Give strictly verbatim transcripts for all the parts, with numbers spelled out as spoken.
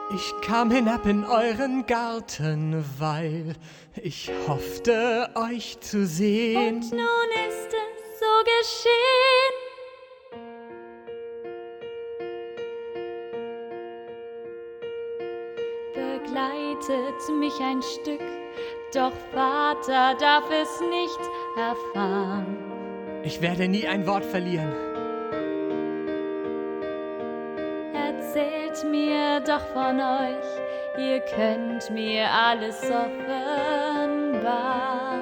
Ich kam hinab in euren Garten, weil ich hoffte, euch zu sehen. Und nun ist es so geschehen. Begleitet mich ein Stück, doch Vater darf es nicht erfahren. Ich werde nie ein Wort verlieren. Erzählt mir doch von euch, ihr könnt mir alles offenbaren.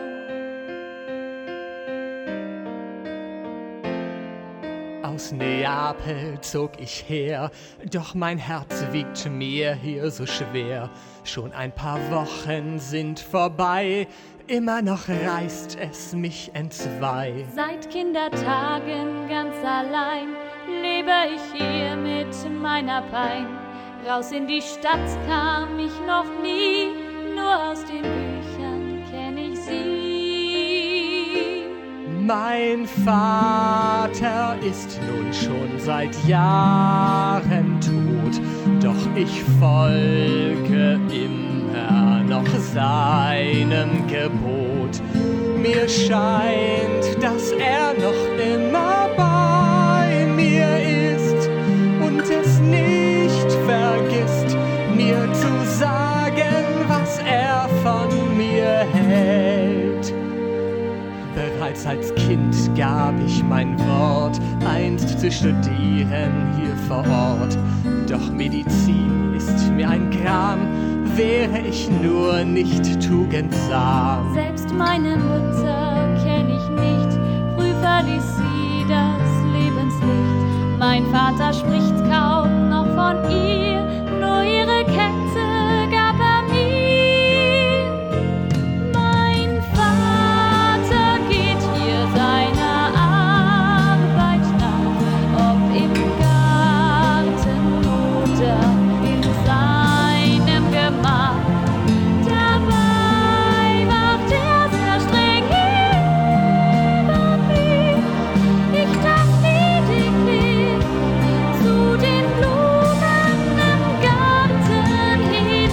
Aus Neapel zog ich her, doch mein Herz wiegt mir hier so schwer. Schon ein paar Wochen sind vorbei, immer noch reißt es mich entzwei. Seit Kindertagen ganz allein lebe ich hier mit meiner Pein. Raus in die Stadt kam ich noch nie, nur aus den Büchern kenn ich sie. Mein Vater ist nun schon seit Jahren tot, doch ich folge immer noch seinem Gebot. Mir scheint, dass er noch immer bei mir ist und es nicht vergisst, mir zu sagen, was er von mir hält. Bereits als Kind gab ich mein Wort, einst zu studieren hier vor Ort. Doch Medizin ist mir ein Gram, wäre ich nur nicht tugendsam. Selbst meine Mutter kenn ich nicht, früh verließ sie das Lebenslicht. Mein Vater spricht kaum noch von ihr, nur ihre Kette gab er mir. Mein Vater geht hier seiner Arbeit nach, ob im Garten oder in seinem Gemach. Dabei wacht er sehr streng über mich. Ich darf lediglich zu den Blumen im Garten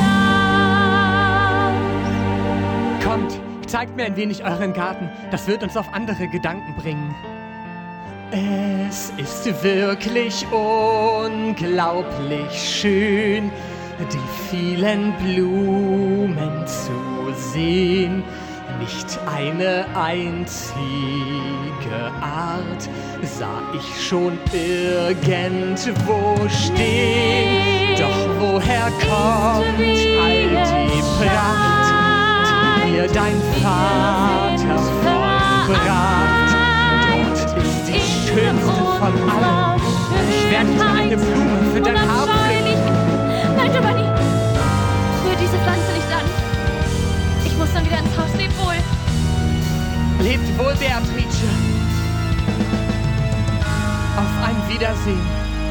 hinaus. Kommt, zeigt mir ein wenig euren Garten, das wird uns auf andere Gedanken bringen. Es ist wirklich unglaublich schön, die vielen Blumen zu sehen. Nicht eine einzige Art sah ich schon irgendwo stehen. Doch woher kommt all die Pracht, die mir dein Vater vollbracht? Dort ist die schönste von allen. Ich werde dir eine Blume für dein Haar pflücken. Nein, Giovanni! Rühr diese Pflanze nicht an. Ich muss dann wieder ins Haus. Leb wohl. Lebt wohl, Beatrice. Auf ein Wiedersehen.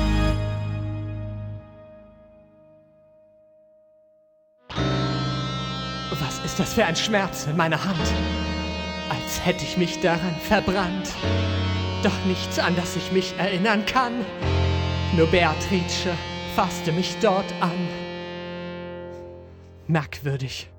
Was ist das für ein Schmerz in meiner Hand? Als hätte ich mich daran verbrannt. Doch nichts, an das ich mich erinnern kann. Nur Beatrice fasste mich dort an. Merkwürdig.